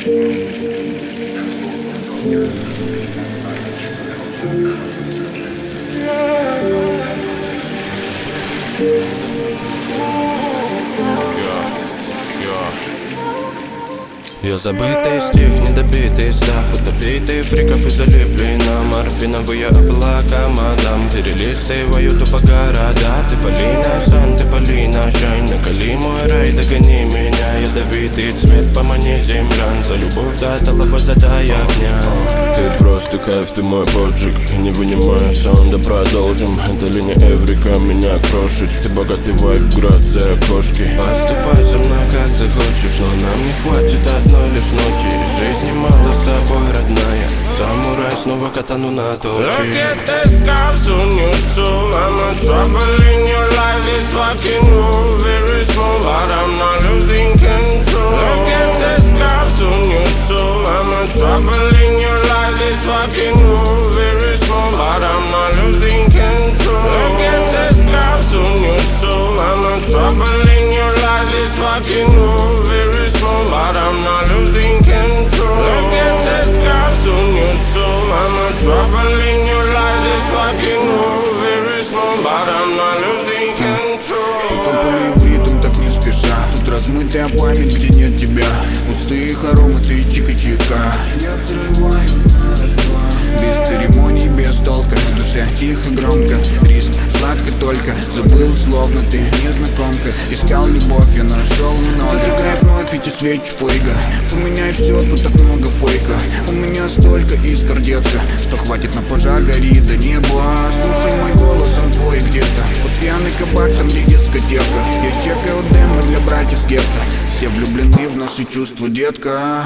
Я забытый стих, недобитый став, утопитый фриков и залипли на морфиновые облака, мадам. Перелистываю тупо города. Ты Полина, Сан, ты Полина, Шайн. Накали мой рай, догони меня. Ядовитый цвет, помани землян. За любовь до талого задай огня. Ты просто кайф, ты мой поджиг. И не вынимай сон, да продолжим. Это ли не Эврика меня крошит? Ты богатый вайб, грация окошки. Поступай со мной как захочешь, но нам не хватит одной лишь ночи. Жизни мало с тобой, родная. Самурай, снова катану на точи. Look at the scars on your soul. I'm a trouble in your life. This fucking move very small, but I'm not losing control. Look at the scars on your soul. I'm a trouble in your life. This fucking move very small, but I'm not losing control. Look at the scars on your soul. I'm a trouble in your life. This fucking move very small, but I'm not losing control. Look at the scars on your soul. I'm a trouble in your life. This fucking move very small, but I'm not losing control. Тут в ритм так не спеша. Тут размытая память, где нет тебя. Пустые хоромы, ты чика-чика. Я взрываю на раз-два. Без церемоний, без толка. В душе тихо, громко. Риск сладко только. Забыл, словно ты незнакомка. Искал любовь, я нашел много. Зажигай вновь эти свечи фейга. Поменяй все, тут так много фейка. У меня столько искр, детка, что хватит на пожар, гори до неба. Слушай мой голос, он твой где-то. Вот пьяный кабак, там где дискотека. Я чекаю демы для братьев гетто. Все влюблены в наши чувства, детка.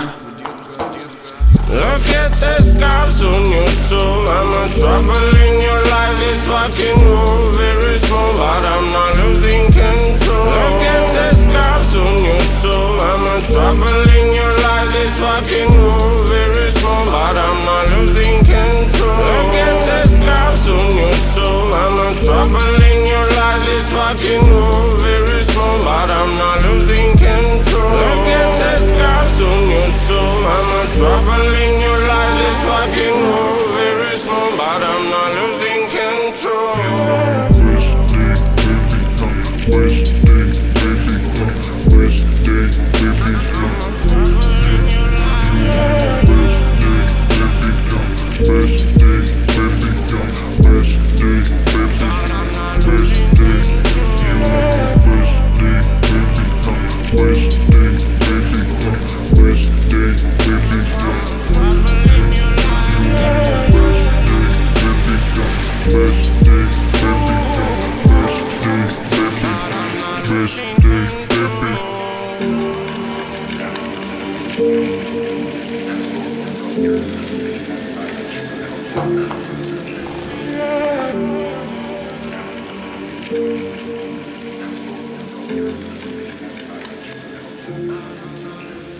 Look at the scars on your soul. I'm a trouble in your life. This fucking move very small, but I'm not losing control. Look at the scars on your soul. I'm a trouble in your life. This fucking move very small, but I'm not losing control. Look at the scars on your soul. I'm a trouble in your life. This fucking move very small, but I'm not losing control. Look at the scars on your soul. I'm a trouble in your life. This fucking move very small, but I'm not losing control.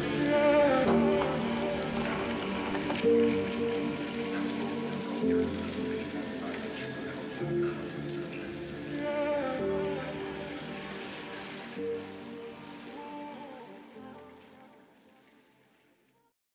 Yeah.